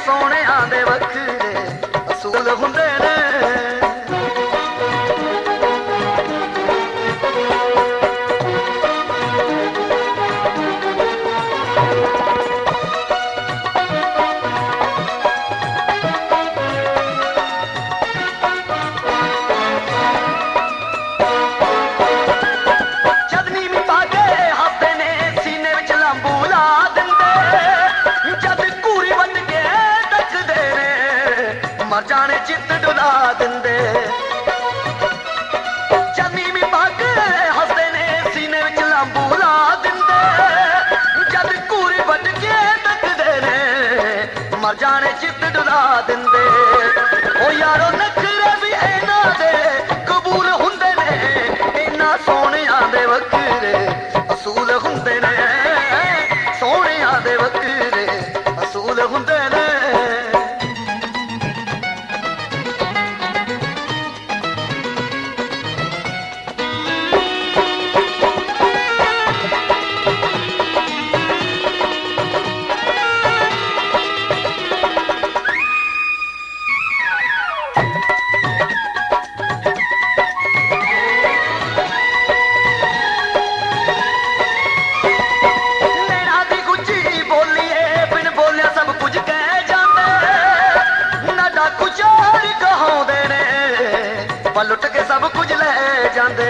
ਸੋਹਣਿਆਂ ਦੇ ਵੱਖਰੇ ਅਸੂਲ ਹੁੰਦੇ ਨੇ। ਮਰ ਜਾਣੇ ਚਿੱਤ ਡੁਲਾ ਦਿੰਦੇ ਚਾਨੀ ਵੀ ਪਾ ਕੇ ਹੱਸਦੇ ਨੇ ਸੀਨੇ ਵਿੱਚ ਲਾਂਬੂ ਲਾ ਦਿੰਦੇ ਜਦ ਘੂਰੀ ਵੱਜ ਕੇ ਡੱਕਦੇ ਨੇ ਮਰ ਜਾਣੇ ਚਿੱਤ ਡੁਲਾ ਦਿੰਦੇ। ਉਹ ਯਾਰੋ ਨਖਰੇ ਵੀ ਇਹਨਾਂ ਦੇ ਕਬੂਲ ਹੁੰਦੇ ਨੇ ਇਹਨਾਂ ਸੋਹਣਿਆਂ ਦੇ ਵੱਖਰੇ ਅਸੂਲ ਹੁੰਦੇ ਨੇ ਸੋਹਣਿਆਂ ਦੇ ਵੱਖਰੇ ਅਸੂਲ ਹੁੰਦੇ ਨੇ। ਲੁੱਟ ਕੇ ਸਭ ਕੁਝ ਲੈ ਜਾਂਦੇ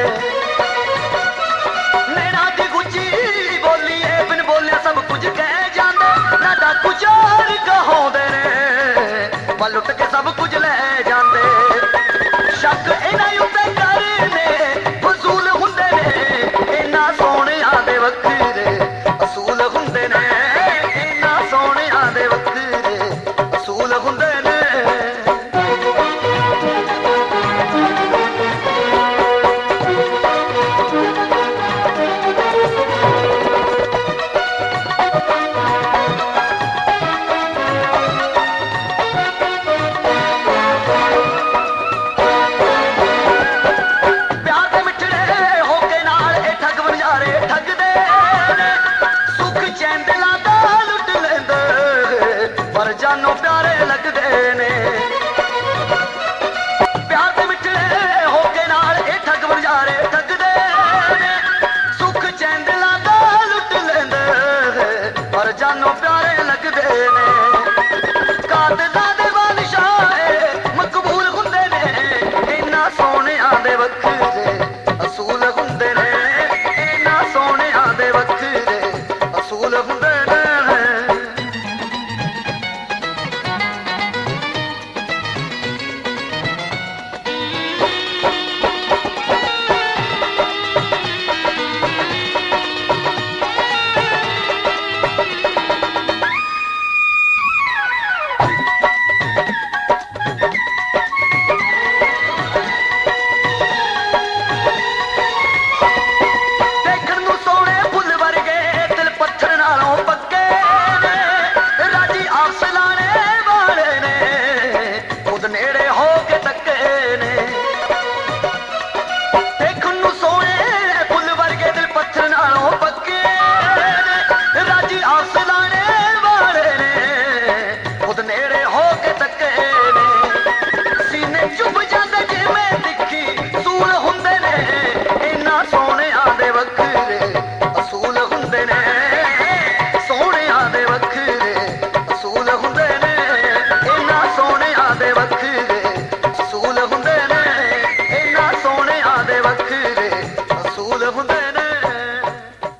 ਨੈਣਾ ਦੀ ਗੁੱਚੀ ਬੋਲੀਏ ਬਿਨ ਬੋਲਿਆ ਸਭ ਕੁਝ ਕਹਿ ਜਾਂਦੇ ਨਾ ਡਾਕੂ ਚੋਰ ਕਹਾਉਂਦੇ ਨੇ ਪਰ ਲੁੱਟ ਕੇ ਸਭ ਕੁਝ ਲੈ ਜਾਂਦੇ। ਸ਼ੱਕ ਇਹਨਾਂ ਉੱਤੇ ਕਰਨੇ ਫਜ਼ੂਲ ਹੁੰਦੇ ਨੇ ਇਹਨਾਂ ਸੋਹਣਿਆਂ ਦੇ ਵੱਖਰੇ ਅਸੂਲ ਹੁੰਦੇ ਨੇ ਇਹਨਾਂ ਸੋਹਣਿਆਂ ਦੇ ਵੱਖਰੇ ਅਸੂਲ ਹੁੰਦੇ ਨੇ। ਜਾਨੋਂ ਪਿਆਰੇ ਲੱਗਦੇ ਨੇ ਪਿਆਰ ਦੇ ਮਿੱਠੜੇ ਹੋ ਕੇ ਨਾਲ ਇਹ ਠੱਗ ਵਣਜਾਰੇ ਠੱਗਦੇ ਨੇ ਸੁੱਖ ਚੈਨ ਦਿਲਾਂ ਦਾ ਲੁੱਟ ਲੈਂਦੇ ਪਰ ਜਾਨੋਂ ਪਿਆਰੇ ਲੱਗਦੇ ਨੇ। ਕਾਤਲਾਂ ਦੇ ਬਾਦਸ਼ਾਹ ਮਕਬੂਲ ਹੁੰਦੇ ਨੇ ਇਹਨਾਂ ਸੋਹਣਿਆਂ ਦੇ ਵੱਖਰੇ ਅਸੂਲ ਹੁੰਦੇ ਨੇ ਇਹਨਾਂ ਸੋਹਣਿਆਂ ਦੇ ਵੱਖਰੇ ਅਸੂਲ ਹੁੰਦੇ ਨੇ। ਨੇੜੇ ਹੋ ਕੇ ਤੱਕੇ ਨੇ ਦੇਖਣ ਨੂੰ ਸੋਹਣੇ ਫੁੱਲ ਵਰਗੇ ਦਿਲ ਪੱਥਰ ਨਾਲੋਂ ਪੱਕੇ ਰਾਜੀ ਆਸਲਾ